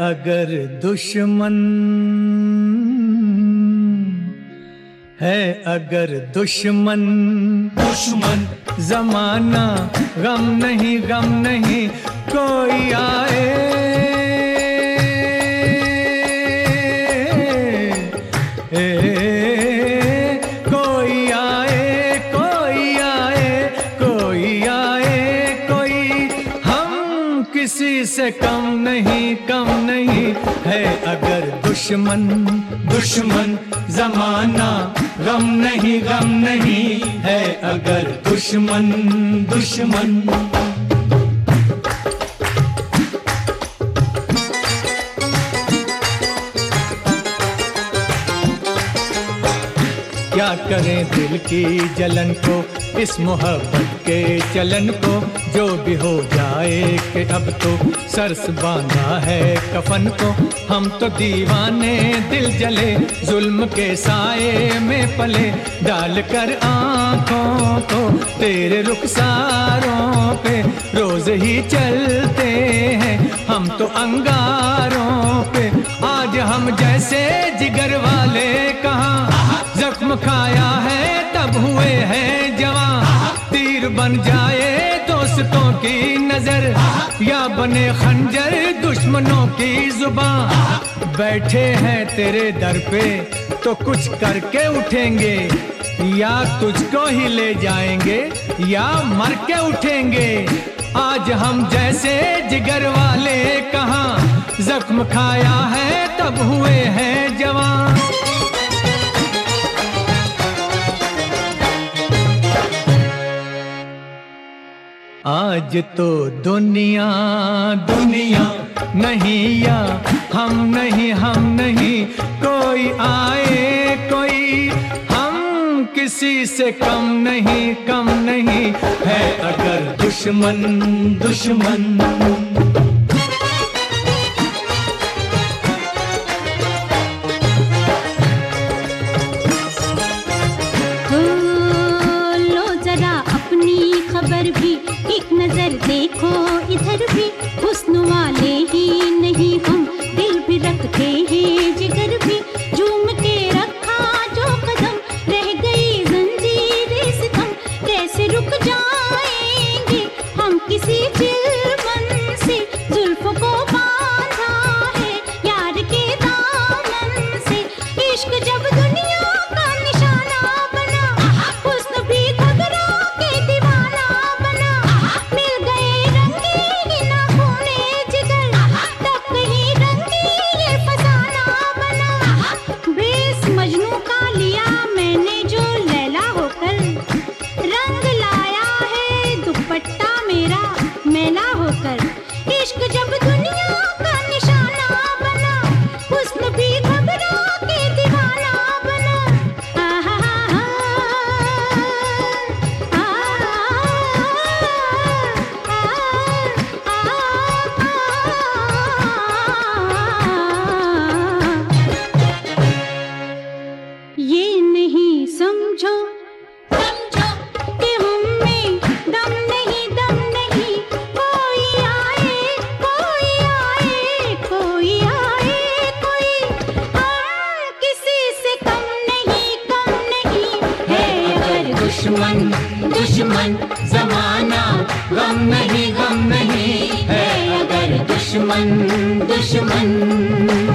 अगर दुश्मन है, अगर दुश्मन दुश्मन जमाना, गम नहीं गम नहीं कोई आए, कोई आए, कोई आए, कोई आए, कोई हम किसी से कम नहीं है। अगर दुश्मन दुश्मन जमाना, गम नहीं है। अगर दुश्मन दुश्मन क्या करें दिल की जलन को, इस मोहब्बत के चलन को, जो भी हो जाए कि अब तो सरस बांधा है कफन को। हम तो दीवाने दिल जले, जुल्म के साए में पले, डाल कर आँखों को तेरे रुखसारों पे रोज ही चलते हैं हम तो अंगारों पे। आज हम जैसे जिगर वाले कहाँ, जख्म खाया है तब हुए हैं जवां। तीर बन जाए दोस्तों की नजर, या बने खंजर दुश्मनों की जुबान। बैठे हैं तेरे दर पे तो कुछ करके उठेंगे, या तुझको ही ले जाएंगे या मर के उठेंगे। आज हम जैसे जिगर वाले कहाँ, जख्म खाया है तब हुए हैं जवान। आज तो दुनिया दुनिया नहीं, या हम नहीं कोई आए, कोई हम किसी से कम नहीं है। अगर दुश्मन दुश्मन भी, एक नजर देखो इधर भी, हुस्न वाले ही नहीं हम, दिल भी रखते हैं जिगर भी। झूम के रखा जो कदम, रह गई जंजीरें सितम, कैसे रुक जाएंगे हम किसी चिलमन से। जुल्फों को बांधा है यार के दामन से, इश्क जब दुनिया का निशाना बना, हुस्न भी घबरा के दीवाना बना। मिल गए रंगीन खूने जिगर, तब कहीं रंगीन ये फसाना बना। बेस मजनू का लिया मैंने जो लैला होकर, रंग लाया है दुपट्टा मेरा मैला होकर। इश्क जब दुनिया का निशाना बना, हुस्न भी घबरा के दीवाना बना। ये नहीं समझो कि हम में दम नहीं, कोई आए, कोई आए, कोई आए, कोई हम किसी से कम नहीं है। अगर दुश्मन दुश्मन जमाना, गम नहीं है। अगर दुश्मन दुश्मन